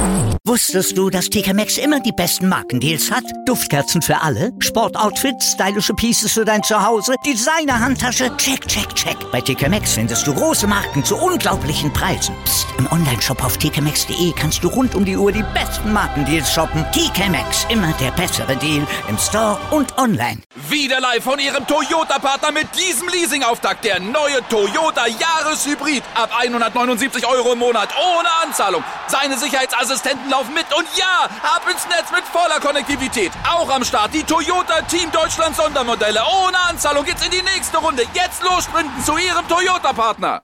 Wusstest du, dass TK Maxx immer die besten Markendeals hat? Duftkerzen für alle, Sportoutfits, stylische Pieces für dein Zuhause, Designer-Handtasche, check, check, check. Bei TK Maxx findest du große Marken zu unglaublichen Preisen. Psst. Im Onlineshop auf tkmaxx.de kannst du rund um die Uhr die besten Markendeals shoppen. TK Maxx, immer der bessere Deal im Store und online. Wieder live von Ihrem Toyota-Partner mit diesem Leasing-Auftakt. Der neue Toyota Jahreshybrid. Ab 179 € im Monat. Ohne Anzahlung. Seine Sicherheitsassistenten laufen mit. Und ja, ab ins Netz mit voller Konnektivität. Auch am Start die Toyota Team Deutschland Sondermodelle. Ohne Anzahlung geht's in die nächste Runde. Jetzt los sprinten zu Ihrem Toyota-Partner.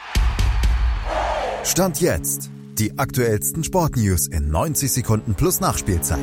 Stand jetzt. Die aktuellsten Sportnews in 90 Sekunden plus Nachspielzeit.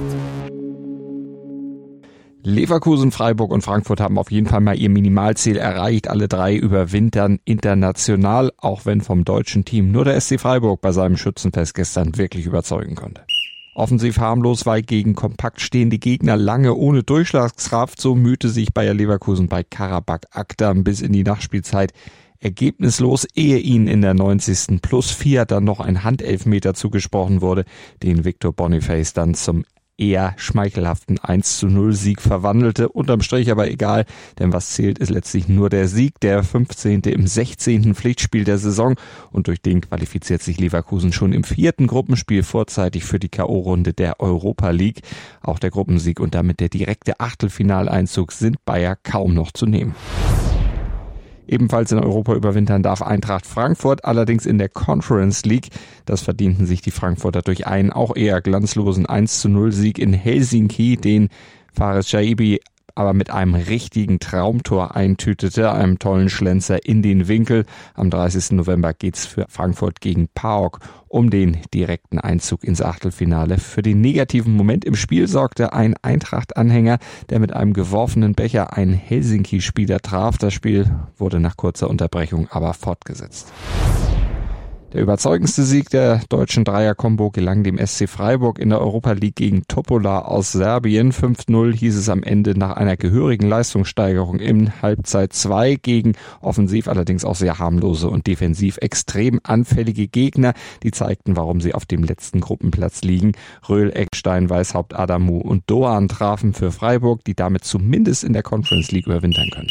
Leverkusen, Freiburg und Frankfurt haben auf jeden Fall mal ihr Minimalziel erreicht. Alle drei überwintern international, auch wenn vom deutschen Team nur der SC Freiburg bei seinem Schützenfest gestern wirklich überzeugen konnte. Offensiv harmlos, weil gegen kompakt stehende Gegner lange ohne Durchschlagskraft, so mühte sich Bayer Leverkusen bei Karabakh Akdam bis in die Nachspielzeit ergebnislos, ehe ihnen in der 90. +4 dann noch ein Handelfmeter zugesprochen wurde, den Victor Boniface dann zum eher schmeichelhaften 1:0 Sieg verwandelte. Unterm Strich aber egal, denn was zählt, ist letztlich nur der Sieg, der 15. im 16. Pflichtspiel der Saison, und durch den qualifiziert sich Leverkusen schon im 4. Gruppenspiel vorzeitig für die K.O.-Runde der Europa League. Auch der Gruppensieg und damit der direkte Achtelfinaleinzug sind Bayer kaum noch zu nehmen. Ebenfalls in Europa überwintern darf Eintracht Frankfurt, allerdings in der Conference League. Das verdienten sich die Frankfurter durch einen auch eher glanzlosen 1:0 Sieg in Helsinki, den Fares Shaibi aber mit einem richtigen Traumtor eintütete, einem tollen Schlenzer in den Winkel. Am 30. November geht's für Frankfurt gegen PAOK um den direkten Einzug ins Achtelfinale. Für den negativen Moment im Spiel sorgte ein Eintracht-Anhänger, der mit einem geworfenen Becher einen Helsinki-Spieler traf. Das Spiel wurde nach kurzer Unterbrechung aber fortgesetzt. Der überzeugendste Sieg der deutschen Dreier-Kombo gelang dem SC Freiburg in der Europa League gegen Topola aus Serbien. 5:0 hieß es am Ende nach einer gehörigen Leistungssteigerung in Halbzeit 2 gegen offensiv allerdings auch sehr harmlose und defensiv extrem anfällige Gegner. Die zeigten, warum sie auf dem letzten Gruppenplatz liegen. Röhl, Eckstein, Weishaupt, Adamu und Doan trafen für Freiburg, die damit zumindest in der Conference League überwintern können.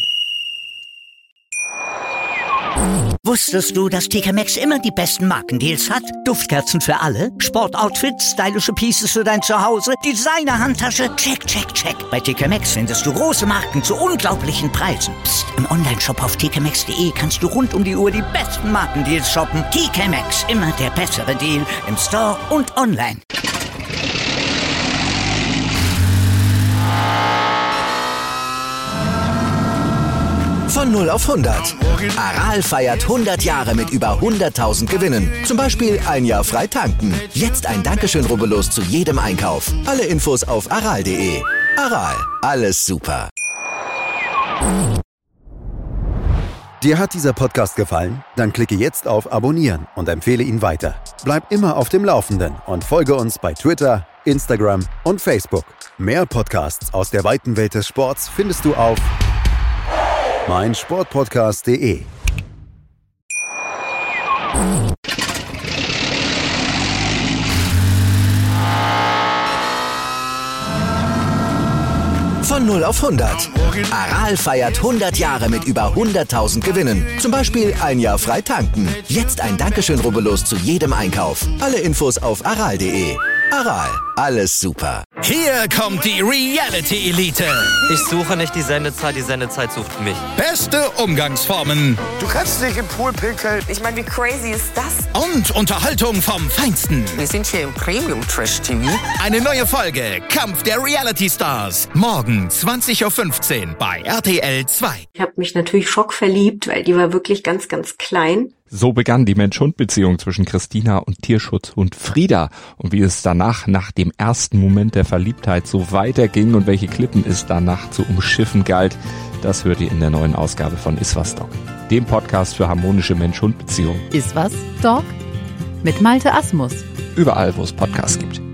Wusstest du, dass TK Maxx immer die besten Markendeals hat? Duftkerzen für alle, Sportoutfits, stylische Pieces für dein Zuhause, Designer-Handtasche, check, check, check. Bei TK Maxx findest du große Marken zu unglaublichen Preisen. Psst. Im Onlineshop auf tkmaxx.de kannst du rund um die Uhr die besten Markendeals shoppen. TK Maxx, immer der bessere Deal im Store und online. Von 0 auf 100. Aral feiert 100 Jahre mit über 100.000 Gewinnen. Zum Beispiel ein Jahr frei tanken. Jetzt ein Dankeschön, rubbellos zu jedem Einkauf. Alle Infos auf aral.de. Aral, alles super. Dir hat dieser Podcast gefallen? Dann klicke jetzt auf Abonnieren und empfehle ihn weiter. Bleib immer auf dem Laufenden und folge uns bei Twitter, Instagram und Facebook. Mehr Podcasts aus der weiten Welt des Sports findest du auf meinsportpodcast.de. Von 0 auf 100. Aral feiert 100 Jahre mit über 100.000 Gewinnen. Zum Beispiel ein Jahr frei tanken. Jetzt ein Dankeschön, rubbellos zu jedem Einkauf. Alle Infos auf aral.de. Aral, alles super. Hier kommt die Reality Elite. Ich suche nicht die Sendezeit sucht mich. Beste Umgangsformen. Du kannst nicht im Pool pinkeln. Ich meine, wie crazy ist das? Und Unterhaltung vom Feinsten. Wir sind hier im Premium Trash TV. Eine neue Folge Kampf der Reality Stars. Morgen 20:15 Uhr bei RTL 2. Ich habe mich natürlich schockverliebt, weil die war wirklich ganz, ganz klein. So begann die Mensch-Hund-Beziehung zwischen Christina und Tierschutzhund Frieda. Und wie es danach, nach dem ersten Moment der Verliebtheit, so weiterging und welche Klippen es danach zu umschiffen galt, das hört ihr in der neuen Ausgabe von Iswas Dog, dem Podcast für harmonische Mensch-Hund-Beziehungen. Iswas Dog? Mit Malte Asmus. Überall, wo es Podcasts gibt.